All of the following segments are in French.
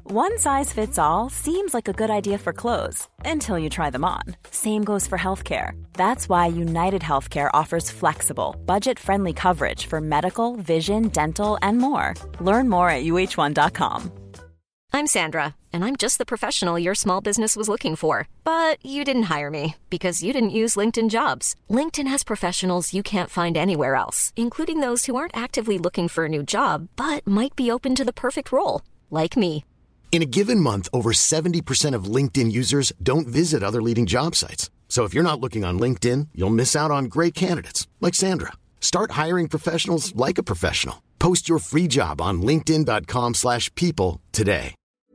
One size fits all seems like a good idea for clothes until you try them on. Same goes for healthcare. That's why United Healthcare offers flexible, budget-friendly coverage for medical, vision, dental, and more. Learn more at uh1.com. I'm Sandra, and I'm just the professional your small business was looking for. But you didn't hire me because you didn't use LinkedIn Jobs. LinkedIn has professionals you can't find anywhere else, including those who aren't actively looking for a new job, but might be open to the perfect role, like me. In a given month, over 70% of LinkedIn users don't visit other leading job sites. So if you're not looking on LinkedIn, you'll miss out on great candidates like Sandra. Start hiring professionals like a professional. Post your free job on linkedin.com/people today.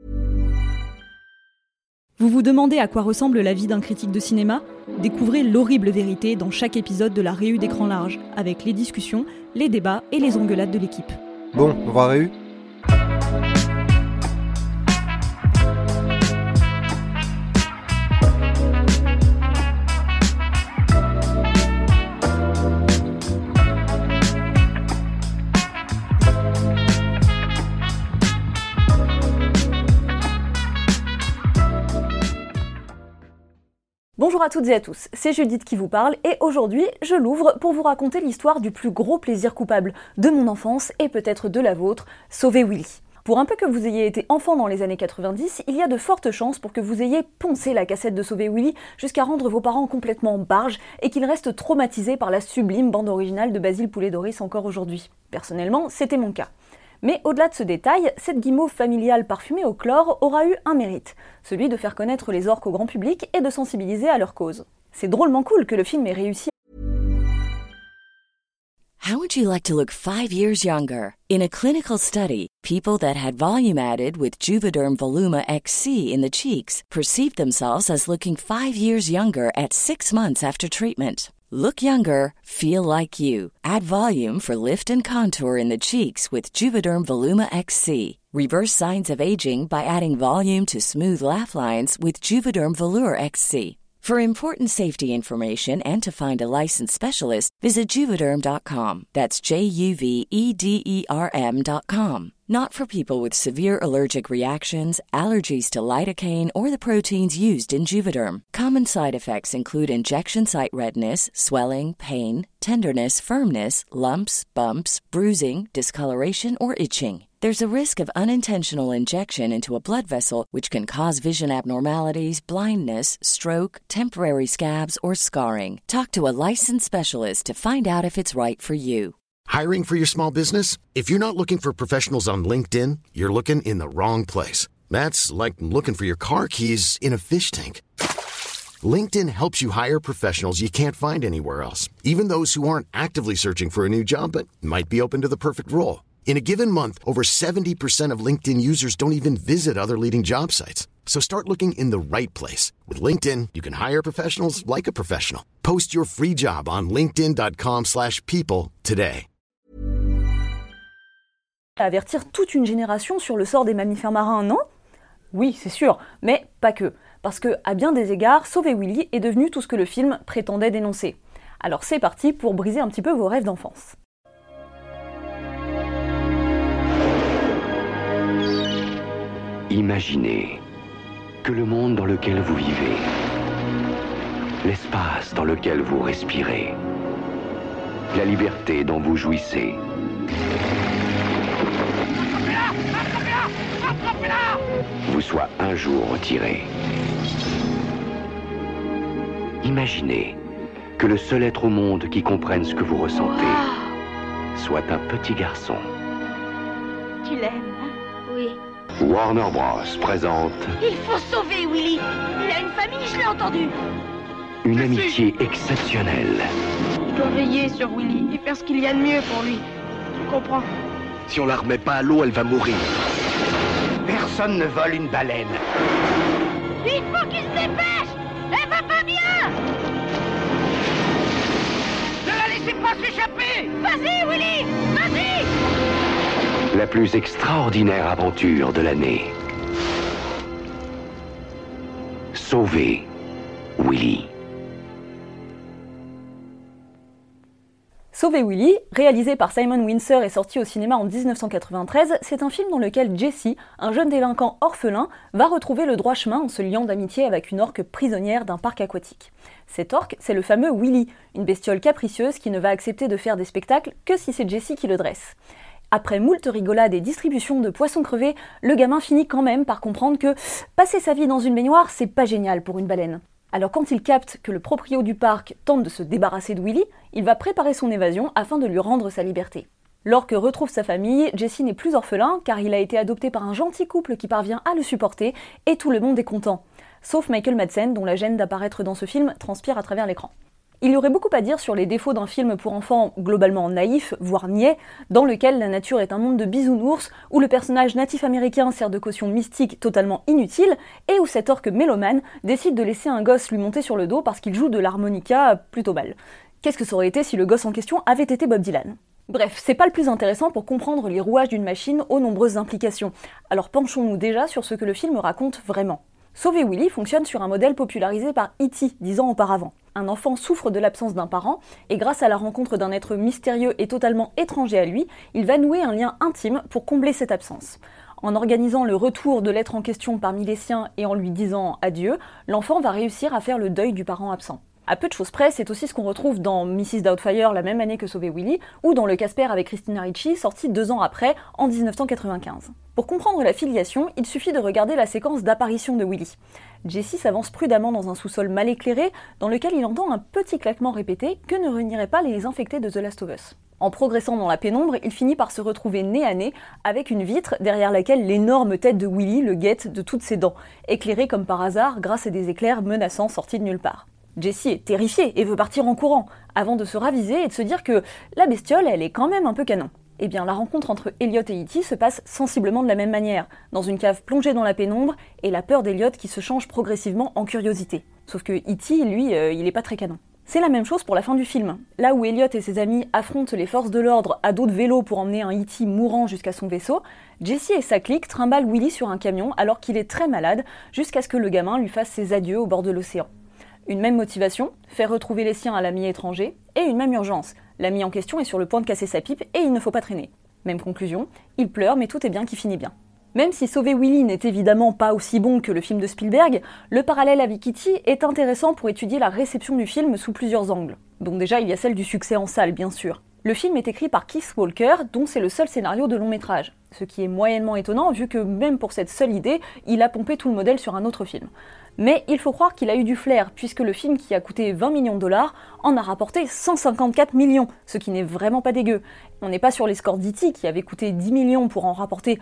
Vous vous demandez à quoi ressemble la vie d'un critique de cinéma ? Découvrez l'horrible vérité dans chaque épisode de la Réu d'écran large, avec les discussions, les débats et les engueulades de l'équipe. Bon, on va Réu ? Bonjour à toutes et à tous, c'est Judith qui vous parle et aujourd'hui je l'ouvre pour vous raconter l'histoire du plus gros plaisir coupable de mon enfance et peut-être de la vôtre, sauver Willy. Pour un peu que vous ayez été enfant dans les années 90, il y a de fortes chances pour que vous ayez poncé la cassette de Sauver Willy jusqu'à rendre vos parents complètement barges et qu'ils restent traumatisés par la sublime bande originale de Basile Poulet-Doris encore aujourd'hui. Personnellement, c'était mon cas. Mais au-delà de ce détail, cette guimauve familiale parfumée au chlore aura eu un mérite, celui de faire connaître les orques au grand public et de sensibiliser à leur cause. C'est drôlement cool que le film ait réussi. How would you like to look 5 years younger? In a clinical study, people that had volume added with Juvederm Voluma XC in the cheeks perceived themselves as looking 5 years younger at 6 months after treatment. Look younger, feel like you. Add volume for lift and contour in the cheeks with Juvederm Voluma XC. Reverse signs of aging by adding volume to smooth laugh lines with Juvederm Volure XC. For important safety information and to find a licensed specialist, visit Juvederm.com. That's JUVEDERM.com. Not for people with severe allergic reactions, allergies to lidocaine, or the proteins used in Juvederm. Common side effects include injection site redness, swelling, pain, tenderness, firmness, lumps, bumps, bruising, discoloration, or itching. There's a risk of unintentional injection into a blood vessel, which can cause vision abnormalities, blindness, stroke, temporary scabs, or scarring. Talk to a licensed specialist to find out if it's right for you. Hiring for your small business? If you're not looking for professionals on LinkedIn, you're looking in the wrong place. That's like looking for your car keys in a fish tank. LinkedIn helps you hire professionals you can't find anywhere else, even those who aren't actively searching for a new job but might be open to the perfect role. In a given month, over 70% of LinkedIn users don't even visit other leading job sites. So start looking in the right place. With LinkedIn, you can hire professionals like a professional. Post your free job on linkedin.com/people today. Avertir toute une génération sur le sort des mammifères marins, non ? Oui, c'est sûr, mais pas que. Parce que, à bien des égards, Sauver Willy est devenu tout ce que le film prétendait dénoncer. Alors c'est parti pour briser un petit peu vos rêves d'enfance. Imaginez que le monde dans lequel vous vivez, l'espace dans lequel vous respirez, la liberté dont vous jouissez, vous soit un jour retiré. Imaginez que le seul être au monde qui comprenne ce que vous ressentez soit un petit garçon. Tu l'aimes, hein ? Oui. Warner Bros. Présente... Il faut sauver Willy. Il a une famille, je l'ai entendu. Une amitié exceptionnelle. Je dois veiller sur Willy et faire ce qu'il y a de mieux pour lui. Tu comprends ? Si on la remet pas à l'eau, elle va mourir. Personne ne vole une baleine. Il faut qu'il se dépêche. Elle va pas bien. Ne la laissez pas s'échapper. Vas-y Willy, vas-y. La plus extraordinaire aventure de l'année. Sauver Willy. Sauver Willy, réalisé par Simon Windsor et sorti au cinéma en 1993, c'est un film dans lequel Jesse, un jeune délinquant orphelin, va retrouver le droit chemin en se liant d'amitié avec une orque prisonnière d'un parc aquatique. Cet orque, c'est le fameux Willy, une bestiole capricieuse qui ne va accepter de faire des spectacles que si c'est Jesse qui le dresse. Après moult rigolades et distribution de poissons crevés, le gamin finit quand même par comprendre que passer sa vie dans une baignoire, c'est pas génial pour une baleine. Alors quand il capte que le proprio du parc tente de se débarrasser de Willy, il va préparer son évasion afin de lui rendre sa liberté. Lorsque retrouve sa famille, Jesse n'est plus orphelin car il a été adopté par un gentil couple qui parvient à le supporter et tout le monde est content. Sauf Michael Madsen dont la gêne d'apparaître dans ce film transpire à travers l'écran. Il y aurait beaucoup à dire sur les défauts d'un film pour enfants globalement naïf, voire niais, dans lequel la nature est un monde de bisounours, où le personnage natif américain sert de caution mystique totalement inutile, et où cet orque mélomane décide de laisser un gosse lui monter sur le dos parce qu'il joue de l'harmonica plutôt mal. Qu'est-ce que ça aurait été si le gosse en question avait été Bob Dylan ? Bref, c'est pas le plus intéressant pour comprendre les rouages d'une machine aux nombreuses implications, alors penchons-nous déjà sur ce que le film raconte vraiment. Sauver Willy fonctionne sur un modèle popularisé par E.T. 10 ans auparavant. Un enfant souffre de l'absence d'un parent, et grâce à la rencontre d'un être mystérieux et totalement étranger à lui, il va nouer un lien intime pour combler cette absence. En organisant le retour de l'être en question parmi les siens et en lui disant adieu, l'enfant va réussir à faire le deuil du parent absent. À peu de choses près, c'est aussi ce qu'on retrouve dans Mrs. Doubtfire la même année que Sauver Willy, ou dans Le Casper avec Christina Ricci, sorti 2 ans après, en 1995. Pour comprendre la filiation, il suffit de regarder la séquence d'apparition de Willy. Jesse s'avance prudemment dans un sous-sol mal éclairé, dans lequel il entend un petit claquement répété que ne réunirait pas les infectés de The Last of Us. En progressant dans la pénombre, il finit par se retrouver nez à nez avec une vitre derrière laquelle l'énorme tête de Willy le guette de toutes ses dents, éclairée comme par hasard grâce à des éclairs menaçants sortis de nulle part. Jesse est terrifié et veut partir en courant, avant de se raviser et de se dire que la bestiole, elle est quand même un peu canon. Eh bien, la rencontre entre Elliot et E.T. se passe sensiblement de la même manière, dans une cave plongée dans la pénombre, et la peur d'Elliot qui se change progressivement en curiosité. Sauf que E.T., lui, il est pas très canon. C'est la même chose pour la fin du film. Là où Elliot et ses amis affrontent les forces de l'ordre à dos de vélo pour emmener un E.T. mourant jusqu'à son vaisseau, Jesse et sa clique trimballent Willy sur un camion alors qu'il est très malade, jusqu'à ce que le gamin lui fasse ses adieux au bord de l'océan. Une même motivation, faire retrouver les siens à l'ami étranger, et une même urgence. L'ami en question est sur le point de casser sa pipe et il ne faut pas traîner. Même conclusion, il pleure mais tout est bien qui finit bien. Même si Sauver Willy n'est évidemment pas aussi bon que le film de Spielberg, le parallèle avec E.T. est intéressant pour étudier la réception du film sous plusieurs angles. Donc déjà il y a celle du succès en salle bien sûr. Le film est écrit par Keith Walker, dont c'est le seul scénario de long métrage. Ce qui est moyennement étonnant vu que même pour cette seule idée, il a pompé tout le modèle sur un autre film. Mais il faut croire qu'il a eu du flair, puisque le film qui a coûté 20 millions de dollars en a rapporté 154 millions, ce qui n'est vraiment pas dégueu. On n'est pas sur les scores d'E.T. qui avait coûté 10 millions pour en rapporter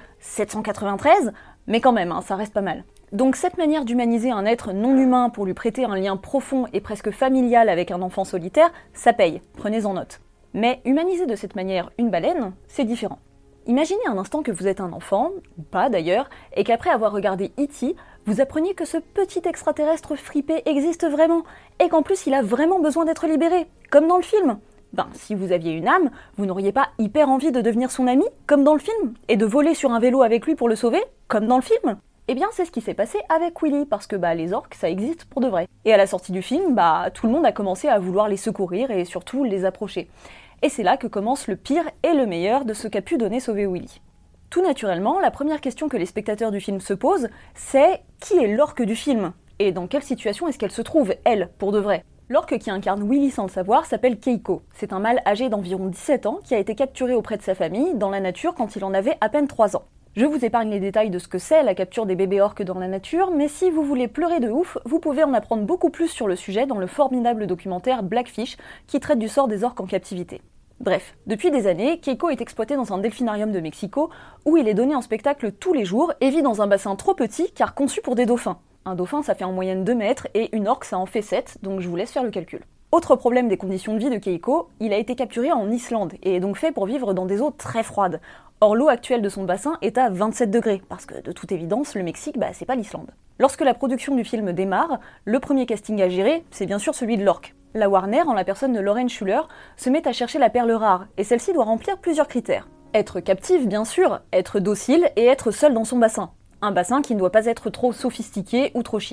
793, mais quand même, ça reste pas mal. Donc cette manière d'humaniser un être non humain pour lui prêter un lien profond et presque familial avec un enfant solitaire, ça paye, prenez-en note. Mais humaniser de cette manière une baleine, c'est différent. Imaginez un instant que vous êtes un enfant, ou pas d'ailleurs, et qu'après avoir regardé E.T., vous appreniez que ce petit extraterrestre fripé existe vraiment, et qu'en plus il a vraiment besoin d'être libéré, comme dans le film. Si vous aviez une âme, vous n'auriez pas hyper envie de devenir son ami, comme dans le film, et de voler sur un vélo avec lui pour le sauver, comme dans le film. Eh bien c'est ce qui s'est passé avec Willy, parce que les orques ça existe pour de vrai. Et à la sortie du film, tout le monde a commencé à vouloir les secourir et surtout les approcher. Et c'est là que commence le pire et le meilleur de ce qu'a pu donner Sauver Willy. Tout naturellement, la première question que les spectateurs du film se posent, c'est qui est l'orque du film ? Et dans quelle situation est-ce qu'elle se trouve, elle, pour de vrai ? L'orque qui incarne Willy sans le savoir s'appelle Keiko. C'est un mâle âgé d'environ 17 ans qui a été capturé auprès de sa famille, dans la nature, quand il en avait à peine 3 ans. Je vous épargne les détails de ce que c'est la capture des bébés orques dans la nature, mais si vous voulez pleurer de ouf, vous pouvez en apprendre beaucoup plus sur le sujet dans le formidable documentaire Blackfish, qui traite du sort des orques en captivité. Bref, depuis des années, Keiko est exploité dans un delphinarium de Mexico, où il est donné en spectacle tous les jours et vit dans un bassin trop petit car conçu pour des dauphins. Un dauphin ça fait en moyenne 2 mètres et une orque ça en fait 7, donc je vous laisse faire le calcul. Autre problème des conditions de vie de Keiko, il a été capturé en Islande et est donc fait pour vivre dans des eaux très froides. Or l'eau actuelle de son bassin est à 27 degrés, parce que de toute évidence le Mexique c'est pas l'Islande. Lorsque la production du film démarre, le premier casting à gérer, c'est bien sûr celui de l'orque. La Warner, en la personne de Lauren Schuller, se met à chercher la perle rare, et celle-ci doit remplir plusieurs critères. Être captive, bien sûr, être docile et être seule dans son bassin. Un bassin qui ne doit pas être trop sophistiqué ou trop chic.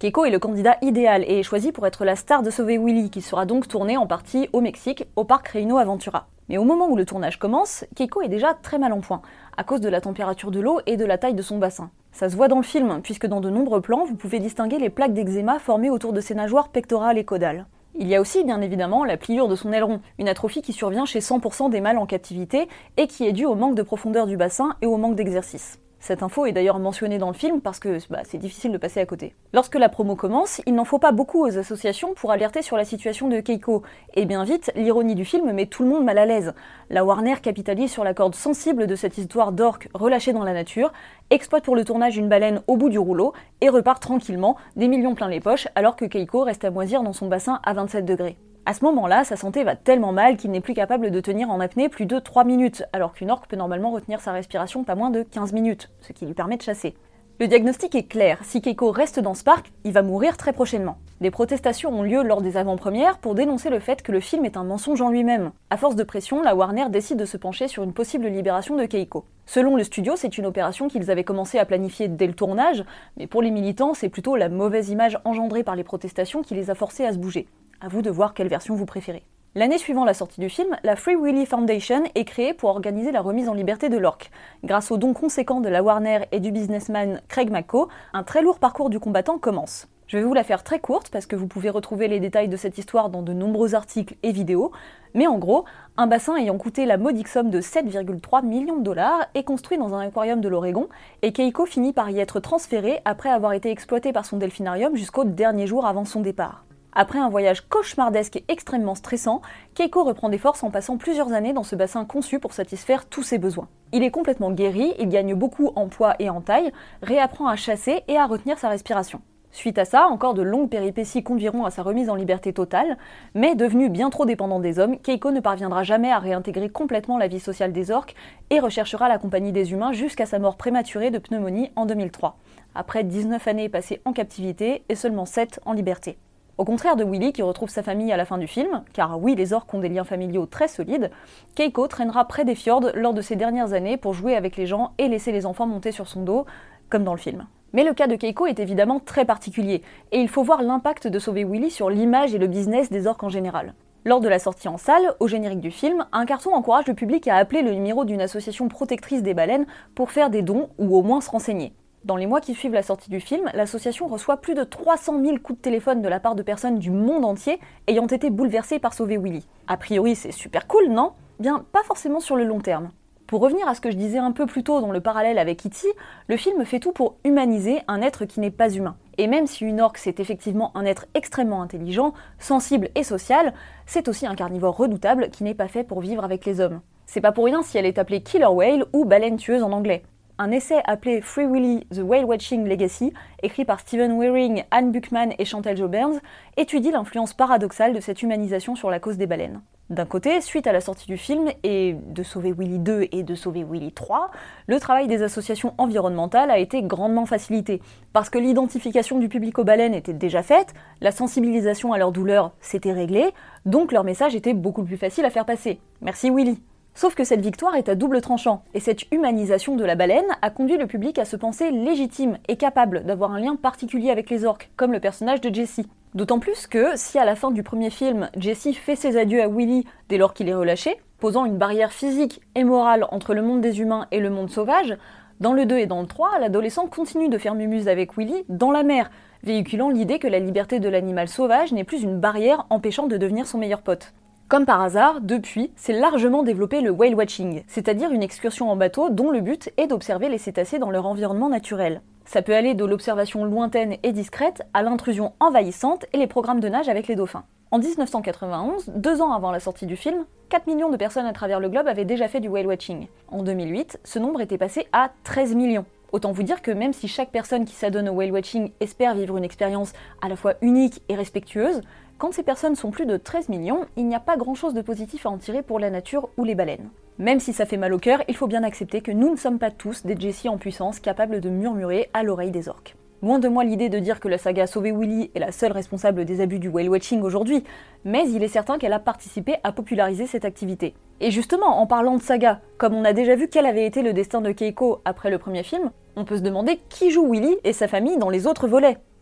Keiko est le candidat idéal et est choisi pour être la star de Sauver Willy, qui sera donc tourné en partie au Mexique, au parc Reino Aventura. Mais au moment où le tournage commence, Keiko est déjà très mal en point, à cause de la température de l'eau et de la taille de son bassin. Ça se voit dans le film, puisque dans de nombreux plans, vous pouvez distinguer les plaques d'eczéma formées autour de ses nageoires pectorales et caudales. Il y a aussi, bien évidemment, la pliure de son aileron, une atrophie qui survient chez 100% des mâles en captivité et qui est due au manque de profondeur du bassin et au manque d'exercice. Cette info est d'ailleurs mentionnée dans le film parce que c'est difficile de passer à côté. Lorsque la promo commence, il n'en faut pas beaucoup aux associations pour alerter sur la situation de Keiko. Et bien vite, l'ironie du film met tout le monde mal à l'aise. La Warner capitalise sur la corde sensible de cette histoire d'orque relâchée dans la nature, exploite pour le tournage une baleine au bout du rouleau et repart tranquillement, des millions plein les poches, alors que Keiko reste à moisir dans son bassin à 27 degrés. À ce moment-là, sa santé va tellement mal qu'il n'est plus capable de tenir en apnée plus de 3 minutes, alors qu'une orque peut normalement retenir sa respiration pas moins de 15 minutes, ce qui lui permet de chasser. Le diagnostic est clair, si Keiko reste dans ce parc, il va mourir très prochainement. Des protestations ont lieu lors des avant-premières pour dénoncer le fait que le film est un mensonge en lui-même. À force de pression, la Warner décide de se pencher sur une possible libération de Keiko. Selon le studio, c'est une opération qu'ils avaient commencé à planifier dès le tournage, mais pour les militants, c'est plutôt la mauvaise image engendrée par les protestations qui les a forcés à se bouger. À vous de voir quelle version vous préférez. L'année suivant la sortie du film, la Free Willy Foundation est créée pour organiser la remise en liberté de l'orque. Grâce aux dons conséquents de la Warner et du businessman Craig McCaw, un très lourd parcours du combattant commence. Je vais vous la faire très courte parce que vous pouvez retrouver les détails de cette histoire dans de nombreux articles et vidéos, mais en gros, un bassin ayant coûté la modique somme de 7,3 millions de dollars est construit dans un aquarium de l'Oregon, et Keiko finit par y être transférée après avoir été exploitée par son delphinarium jusqu'au dernier jour avant son départ. Après un voyage cauchemardesque et extrêmement stressant, Keiko reprend des forces en passant plusieurs années dans ce bassin conçu pour satisfaire tous ses besoins. Il est complètement guéri, il gagne beaucoup en poids et en taille, réapprend à chasser et à retenir sa respiration. Suite à ça, encore de longues péripéties conduiront à sa remise en liberté totale, mais devenu bien trop dépendant des hommes, Keiko ne parviendra jamais à réintégrer complètement la vie sociale des orques et recherchera la compagnie des humains jusqu'à sa mort prématurée de pneumonie en 2003, après 19 années passées en captivité et seulement 7 en liberté. Au contraire de Willy qui retrouve sa famille à la fin du film, car oui, les orques ont des liens familiaux très solides, Keiko traînera près des fjords lors de ses dernières années pour jouer avec les gens et laisser les enfants monter sur son dos, comme dans le film. Mais le cas de Keiko est évidemment très particulier, et il faut voir l'impact de Sauver Willy sur l'image et le business des orques en général. Lors de la sortie en salle, au générique du film, un carton encourage le public à appeler le numéro d'une association protectrice des baleines pour faire des dons ou au moins se renseigner. Dans les mois qui suivent la sortie du film, l'association reçoit plus de 300 000 coups de téléphone de la part de personnes du monde entier ayant été bouleversées par Sauver Willy. A priori, c'est super cool, non ? Bien, pas forcément sur le long terme. Pour revenir à ce que je disais un peu plus tôt dans le parallèle avec E.T., le film fait tout pour humaniser un être qui n'est pas humain. Et même si une orque c'est effectivement un être extrêmement intelligent, sensible et social, c'est aussi un carnivore redoutable qui n'est pas fait pour vivre avec les hommes. C'est pas pour rien si elle est appelée Killer Whale ou baleine tueuse en anglais. Un essai appelé Free Willy, The Whale Watching Legacy, écrit par Stephen Waring, Anne Buchman et Chantal Jo Burns, étudie l'influence paradoxale de cette humanisation sur la cause des baleines. D'un côté, suite à la sortie du film, et de Sauver Willy 2 et de Sauver Willy 3, le travail des associations environnementales a été grandement facilité, parce que l'identification du public aux baleines était déjà faite, la sensibilisation à leur douleur s'était réglée, donc leur message était beaucoup plus facile à faire passer. Merci Willy. Sauf que cette victoire est à double tranchant, et cette humanisation de la baleine a conduit le public à se penser légitime et capable d'avoir un lien particulier avec les orques, comme le personnage de Jessie. D'autant plus que, si à la fin du premier film, Jessie fait ses adieux à Willy dès lors qu'il est relâché, posant une barrière physique et morale entre le monde des humains et le monde sauvage, dans le 2 et dans le 3, l'adolescent continue de faire mumuse avec Willy dans la mer, véhiculant l'idée que la liberté de l'animal sauvage n'est plus une barrière empêchant de devenir son meilleur pote. Comme par hasard, depuis, c'est largement développé le whale watching, c'est-à-dire une excursion en bateau dont le but est d'observer les cétacés dans leur environnement naturel. Ça peut aller de l'observation lointaine et discrète à l'intrusion envahissante et les programmes de nage avec les dauphins. En 1991, 2 ans avant la sortie du film, 4 millions de personnes à travers le globe avaient déjà fait du whale watching. En 2008, ce nombre était passé à 13 millions. Autant vous dire que même si chaque personne qui s'adonne au whale watching espère vivre une expérience à la fois unique et respectueuse, quand ces personnes sont plus de 13 millions, il n'y a pas grand-chose de positif à en tirer pour la nature ou les baleines. Même si ça fait mal au cœur, il faut bien accepter que nous ne sommes pas tous des Jessie en puissance capables de murmurer à l'oreille des orques. Loin de moi l'idée de dire que la saga Sauver Willy est la seule responsable des abus du whale watching aujourd'hui, mais il est certain qu'elle a participé à populariser cette activité. Et justement, en parlant de saga, comme on a déjà vu quel avait été le destin de Keiko après le premier film, on peut se demander qui joue Willy et sa famille dans les autres volets.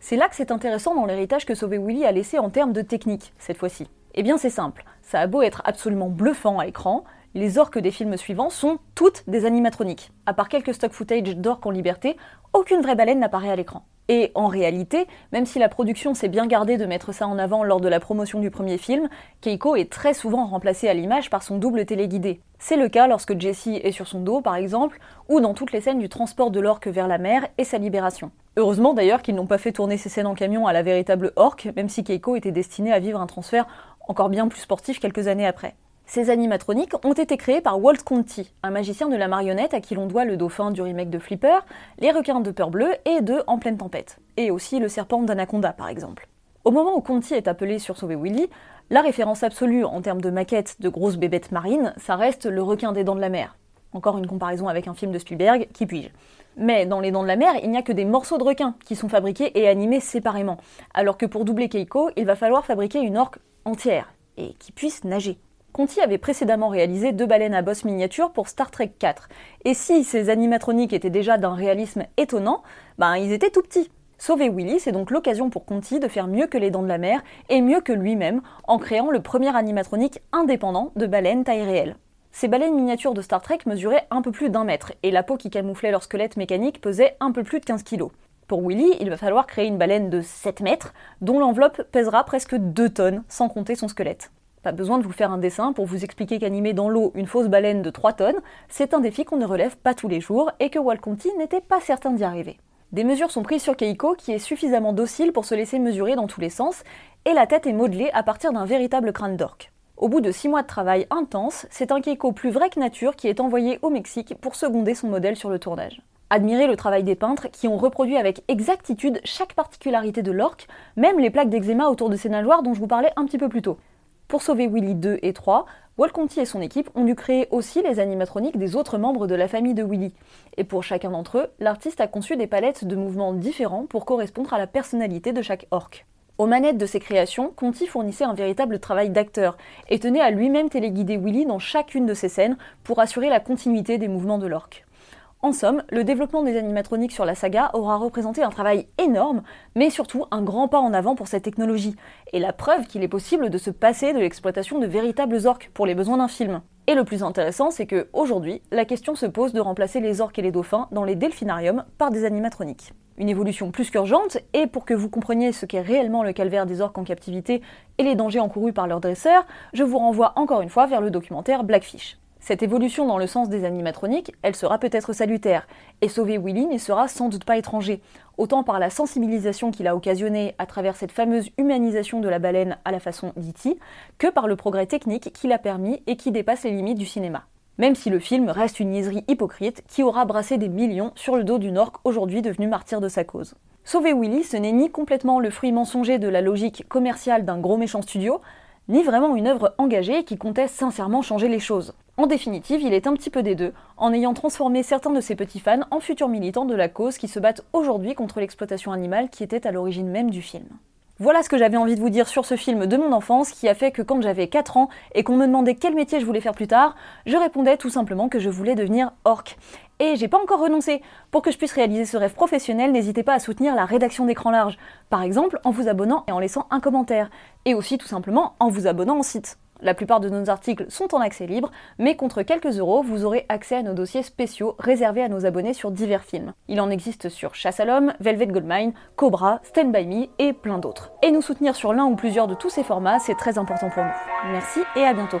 C'est là que c'est intéressant dans l'héritage que Sauver Willy a laissé en termes de technique, cette fois-ci. Eh bien c'est simple, ça a beau être absolument bluffant à l'écran, les orques des films suivants sont toutes des animatroniques. À part quelques stock footage d'orques en liberté, aucune vraie baleine n'apparaît à l'écran. Et en réalité, même si la production s'est bien gardée de mettre ça en avant lors de la promotion du premier film, Keiko est très souvent remplacée à l'image par son double téléguidé. C'est le cas lorsque Jessie est sur son dos par exemple, ou dans toutes les scènes du transport de l'orque vers la mer et sa libération. Heureusement d'ailleurs qu'ils n'ont pas fait tourner ces scènes en camion à la véritable orque, même si Keiko était destinée à vivre un transfert encore bien plus sportif quelques années après. Ces animatroniques ont été créés par Walt Conti, un magicien de la marionnette à qui l'on doit le dauphin du remake de Flipper, les requins de Peur Bleue et de En pleine tempête, et aussi le serpent d'Anaconda par exemple. Au moment où Conti est appelé sur Sauver Willy, la référence absolue en termes de maquette de grosses bébêtes marines, ça reste le requin des dents de la mer. Encore une comparaison avec un film de Spielberg, qui puis-je. Mais dans les dents de la mer, il n'y a que des morceaux de requins qui sont fabriqués et animés séparément, alors que pour doubler Keiko, il va falloir fabriquer une orque entière, et qui puisse nager. Conti avait précédemment réalisé 2 baleines à bosse miniature pour Star Trek 4, et si ces animatroniques étaient déjà d'un réalisme étonnant, ils étaient tout petits. Sauver Willy, c'est donc l'occasion pour Conti de faire mieux que les dents de la mer, et mieux que lui-même, en créant le premier animatronique indépendant de baleines taille réelle. Ces baleines miniatures de Star Trek mesuraient un peu plus d'1 mètre, et la peau qui camouflait leur squelette mécanique pesait un peu plus de 15 kg. Pour Willy, il va falloir créer une baleine de 7 mètres, dont l'enveloppe pèsera presque 2 tonnes, sans compter son squelette. Pas besoin de vous faire un dessin pour vous expliquer qu'animer dans l'eau une fausse baleine de 3 tonnes, c'est un défi qu'on ne relève pas tous les jours et que Walt Conti n'était pas certain d'y arriver. Des mesures sont prises sur Keiko qui est suffisamment docile pour se laisser mesurer dans tous les sens, et la tête est modelée à partir d'un véritable crâne d'orque. Au bout de 6 mois de travail intense, c'est un Keiko plus vrai que nature qui est envoyé au Mexique pour seconder son modèle sur le tournage. Admirez le travail des peintres qui ont reproduit avec exactitude chaque particularité de l'orque, même les plaques d'eczéma autour de ses nageoires dont je vous parlais un petit peu plus tôt. Pour Sauver Willy 2 et 3, Walt Conti et son équipe ont dû créer aussi les animatroniques des autres membres de la famille de Willy. Et pour chacun d'entre eux, l'artiste a conçu des palettes de mouvements différents pour correspondre à la personnalité de chaque orque. Aux manettes de ses créations, Conti fournissait un véritable travail d'acteur et tenait à lui-même téléguider Willy dans chacune de ses scènes pour assurer la continuité des mouvements de l'orque. En somme, le développement des animatroniques sur la saga aura représenté un travail énorme, mais surtout un grand pas en avant pour cette technologie, et la preuve qu'il est possible de se passer de l'exploitation de véritables orques pour les besoins d'un film. Et le plus intéressant, c'est que aujourd'hui, la question se pose de remplacer les orques et les dauphins dans les delphinariums par des animatroniques. Une évolution plus qu'urgente, et pour que vous compreniez ce qu'est réellement le calvaire des orques en captivité et les dangers encourus par leurs dresseurs, je vous renvoie encore une fois vers le documentaire Blackfish. Cette évolution dans le sens des animatroniques, elle sera peut-être salutaire, et Sauver Willy n'y sera sans doute pas étranger, autant par la sensibilisation qu'il a occasionnée à travers cette fameuse humanisation de la baleine à la façon d'E.T., que par le progrès technique qu'il a permis et qui dépasse les limites du cinéma. Même si le film reste une niaiserie hypocrite qui aura brassé des millions sur le dos d'une orque aujourd'hui devenue martyr de sa cause. Sauver Willy, ce n'est ni complètement le fruit mensonger de la logique commerciale d'un gros méchant studio, ni vraiment une œuvre engagée qui comptait sincèrement changer les choses. En définitive, il est un petit peu des deux, en ayant transformé certains de ses petits fans en futurs militants de la cause qui se battent aujourd'hui contre l'exploitation animale qui était à l'origine même du film. Voilà ce que j'avais envie de vous dire sur ce film de mon enfance qui a fait que quand j'avais 4 ans et qu'on me demandait quel métier je voulais faire plus tard, je répondais tout simplement que je voulais devenir orque. Et j'ai pas encore renoncé. Pour que je puisse réaliser ce rêve professionnel, n'hésitez pas à soutenir la rédaction d'Écran Large. Par exemple, en vous abonnant et en laissant un commentaire. Et aussi tout simplement en vous abonnant au site. La plupart de nos articles sont en accès libre, mais contre quelques euros, vous aurez accès à nos dossiers spéciaux réservés à nos abonnés sur divers films. Il en existe sur Chasse à l'homme, Velvet Goldmine, Cobra, Stand By Me et plein d'autres. Et nous soutenir sur l'un ou plusieurs de tous ces formats, c'est très important pour nous. Merci et à bientôt.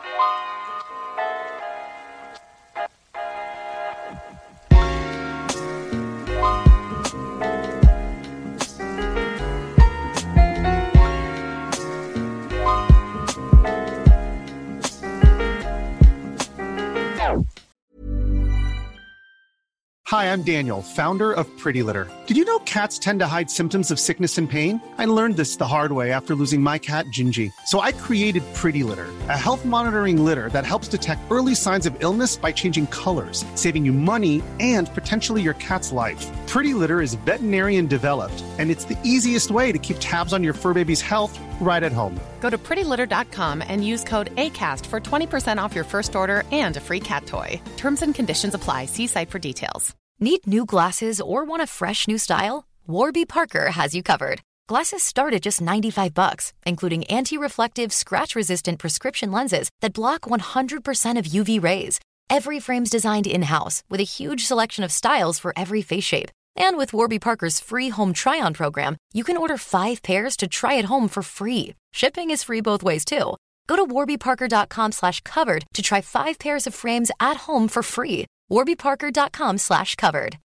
Hi, I'm Daniel, founder of Pretty Litter. Did you know cats tend to hide symptoms of sickness and pain? I learned this the hard way after losing my cat, Gingy. So I created Pretty Litter, a health monitoring litter that helps detect early signs of illness by changing colors, saving you money and potentially your cat's life. Pretty Litter is veterinarian developed, and it's the easiest way to keep tabs on your fur baby's health right at home. Go to prettylitter.com and use code ACAST for 20% off your first order and a free cat toy. Terms and conditions apply. See site for details. Need new glasses or want a fresh new style? Warby Parker has you covered. Glasses start at just $95, including anti-reflective, scratch-resistant prescription lenses that block 100% of UV rays. Every frame's designed in-house with a huge selection of styles for every face shape. And with Warby Parker's free home try-on program, you can order 5 pairs to try at home for free. Shipping is free both ways, too. Go to warbyparker.com/covered to try 5 pairs of frames at home for free. warbyparker.com/covered.